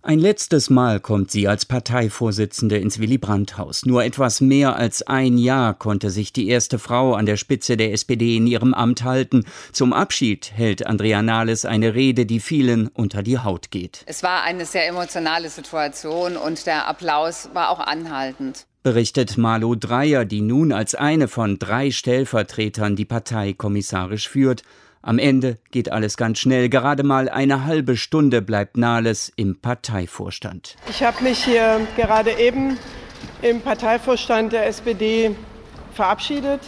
Ein letztes Mal kommt sie als Parteivorsitzende ins Willy-Brandt-Haus. Nur etwas mehr als ein Jahr konnte sich die erste Frau an der Spitze der SPD in ihrem Amt halten. Zum Abschied hält Andrea Nahles eine Rede, die vielen unter die Haut geht. Es war eine sehr emotionale Situation und der Applaus war auch anhaltend. Berichtet Malu Dreyer, die nun als eine von 3 Stellvertretern die Partei kommissarisch führt. Am Ende geht alles ganz schnell. Gerade mal eine halbe Stunde bleibt Nahles im Parteivorstand. Ich habe mich hier gerade eben im Parteivorstand der SPD verabschiedet,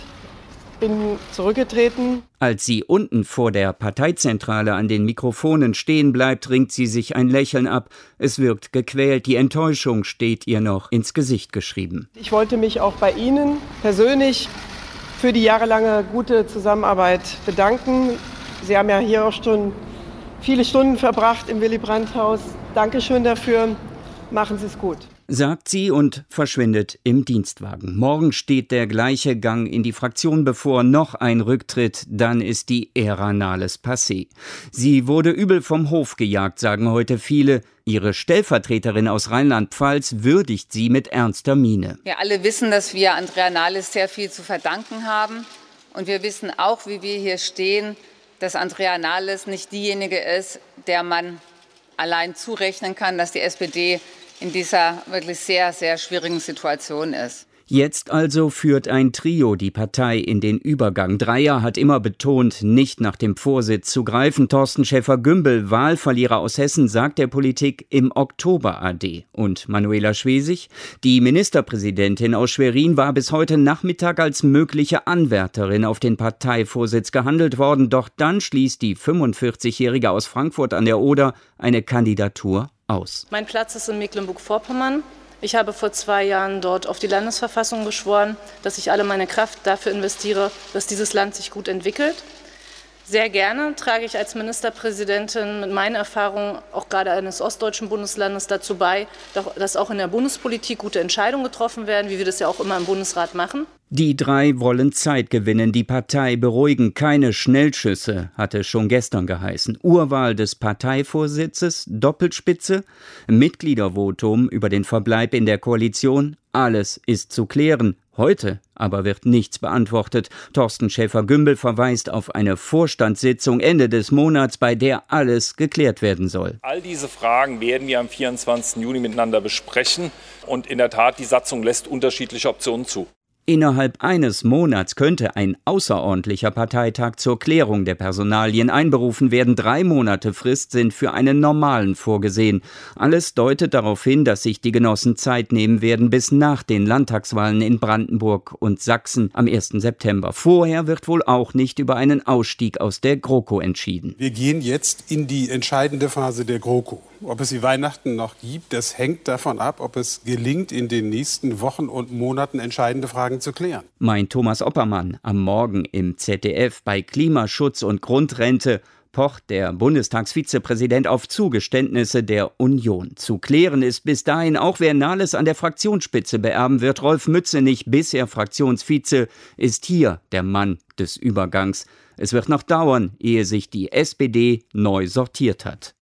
bin zurückgetreten. Als sie unten vor der Parteizentrale an den Mikrofonen stehen bleibt, ringt sie sich ein Lächeln ab. Es wirkt gequält, die Enttäuschung steht ihr noch ins Gesicht geschrieben. Ich wollte mich auch bei Ihnen persönlich für die jahrelange gute Zusammenarbeit bedanken. Sie haben ja hier auch schon viele Stunden verbracht im Willy-Brandt-Haus. Dankeschön dafür. Machen Sie es gut. Sagt sie und verschwindet im Dienstwagen. Morgen steht der gleiche Gang in die Fraktion bevor, noch ein Rücktritt, dann ist die Ära Nahles passé. Sie wurde übel vom Hof gejagt, sagen heute viele. Ihre Stellvertreterin aus Rheinland-Pfalz würdigt sie mit ernster Miene. Wir alle wissen, dass wir Andrea Nahles sehr viel zu verdanken haben. Und wir wissen auch, wie wir hier stehen, dass Andrea Nahles nicht diejenige ist, der man allein zurechnen kann, dass die SPD in dieser wirklich sehr, sehr schwierigen Situation ist. Jetzt also führt ein Trio die Partei in den Übergang. Dreyer hat immer betont, nicht nach dem Vorsitz zu greifen. Thorsten Schäfer-Gümbel, Wahlverlierer aus Hessen, sagt der Politik im Oktober ade. Und Manuela Schwesig, die Ministerpräsidentin aus Schwerin, war bis heute Nachmittag als mögliche Anwärterin auf den Parteivorsitz gehandelt worden. Doch dann schließt die 45-Jährige aus Frankfurt an der Oder eine Kandidatur aus. Mein Platz ist in Mecklenburg-Vorpommern. Ich habe vor 2 Jahren dort auf die Landesverfassung geschworen, dass ich alle meine Kraft dafür investiere, dass dieses Land sich gut entwickelt. Sehr gerne trage ich als Ministerpräsidentin mit meinen Erfahrungen auch gerade eines ostdeutschen Bundeslandes dazu bei, dass auch in der Bundespolitik gute Entscheidungen getroffen werden, wie wir das ja auch immer im Bundesrat machen. Die 3 wollen Zeit gewinnen, die Partei beruhigen, keine Schnellschüsse, hatte schon gestern geheißen. Urwahl des Parteivorsitzes, Doppelspitze, Mitgliedervotum über den Verbleib in der Koalition, alles ist zu klären. Heute aber wird nichts beantwortet. Thorsten Schäfer-Gümbel verweist auf eine Vorstandssitzung Ende des Monats, bei der alles geklärt werden soll. All diese Fragen werden wir am 24. Juni miteinander besprechen. Und in der Tat, die Satzung lässt unterschiedliche Optionen zu. Innerhalb eines Monats könnte ein außerordentlicher Parteitag zur Klärung der Personalien einberufen werden. 3 Monate Frist sind für einen normalen vorgesehen. Alles deutet darauf hin, dass sich die Genossen Zeit nehmen werden bis nach den Landtagswahlen in Brandenburg und Sachsen am 1. September. Vorher wird wohl auch nicht über einen Ausstieg aus der GroKo entschieden. Wir gehen jetzt in die entscheidende Phase der GroKo. Ob es die Weihnachten noch gibt, das hängt davon ab, ob es gelingt, in den nächsten Wochen und Monaten entscheidende Fragen zu klären. Meint Thomas Oppermann am Morgen im ZDF. Bei Klimaschutz und Grundrente pocht der Bundestagsvizepräsident auf Zugeständnisse der Union. Zu klären ist bis dahin auch, wer Nahles an der Fraktionsspitze beerben wird. Rolf Mützenich, bisher Fraktionsvize, ist hier der Mann des Übergangs. Es wird noch dauern, ehe sich die SPD neu sortiert hat.